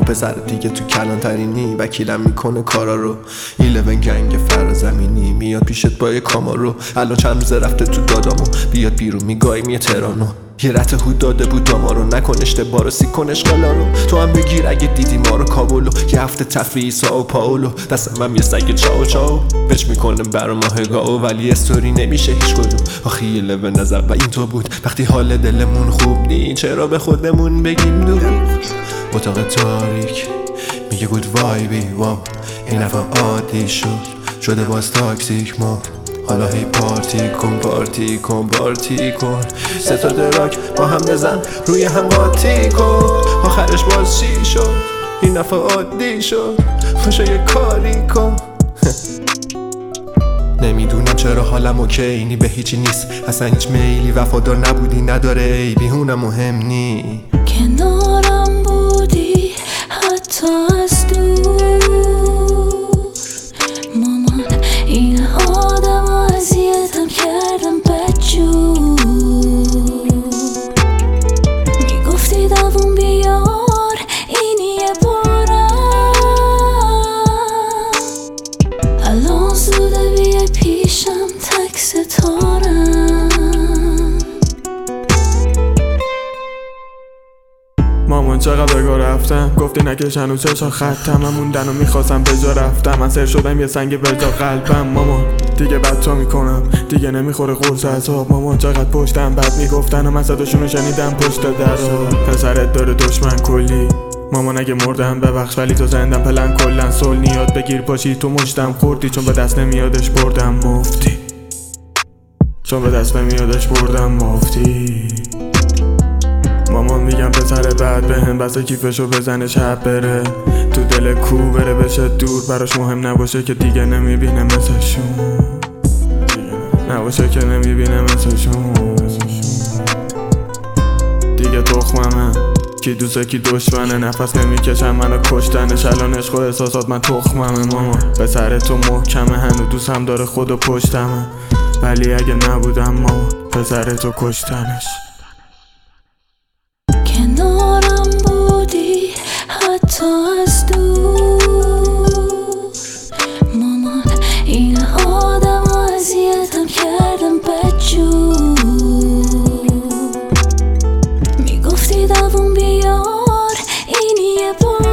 پسر دیگه تو کلانترینی وکیلم میکنه کارا رو. 11 گنگ فرازمینی میاد پیشت با یه کامارو. الان چند روزه رفته تو دادامو، بیاد بیرون میگایم یه ترانو. یه رت هود داده بود دامارو، نکن اشتباه رو، سیکن اشغالا رو. تو هم بگیر اگه دیدی ما رو کابولو. یه هفته تفریحی ساو پاولو، دستم هم یه سگ چاو چاو بچ میکنه برا ماه گاو، ولی استوری نمیشه هیچ کدوم. آخه یه لبه نظر و این تو بود وقتی حال دلمون خوب نی، چرا به خودمون بگیم دور. اتاق تاریک میگه گود وایبی واو، این دفعه عادی شده باز تاکسیک ما. حالا هی پارتی کن پارتی کن پارتی کن، سه تا دراک با هم بزن روی هم قاطی کن. آخرش باز چی شد؟ این دفعه عادی شد، خوشا یه کاری کن. نمیدونم چرا حالم اوکی، اینی به هیچی نیست اصلا، هیچ میلی وفادار نبودی نداره ای بیهونم مهم نی. کنارم بودی حتی از دور، مامان این آدم اذیتم کردم بدجور. میگفتی دووم بیار اینی یه بارم، الان زوده بیای پیشم تک ستارم. مامان چقدر بگاه رفتم، گفتی نکش هنوز چشا خطم. من موندن و میخواستم به جا رفتم، من سر شدم یه سنگ به جا قلبم. مامان دیگه بد تا میکنم، دیگه نمیخوره قرص عذاب. مامان چقدر پشتم بد میگفتن و من صداشونو شنیدم پشت درا. پسرت داره دشمن کلی، مامان اگه مردم ببخش ولی تو زندم پلن کلن. سول نیاد بگیر پاشی تو مشتم خوردی، چون به دست نمیادش بردم مفتی، چون به دست نمیادش بردم مفتی. مامان میگم پسر بعد بهم بسه کیفشو بزنه شب بره تو دل کو بره بشه دور، براش مهم نباشه که دیگه نمیبینه مثلشون، نباشه که نمیبینه مثلشون. دیگه تخممه کی دوسته کی دشمنه، نفس نمیکشم منو کشتنش. الان عشق و احساسات من تخممه. مامان پسر تو محکمه، هنو دوست هم داره خودو پشتمه، ولی اگه نبودم مامان پسر تو کشتنش. کنارم بودی حتی از دور، مامان این آدم اذیتم کردم بدجور. میگفتی دووم بیار اینی یه بار،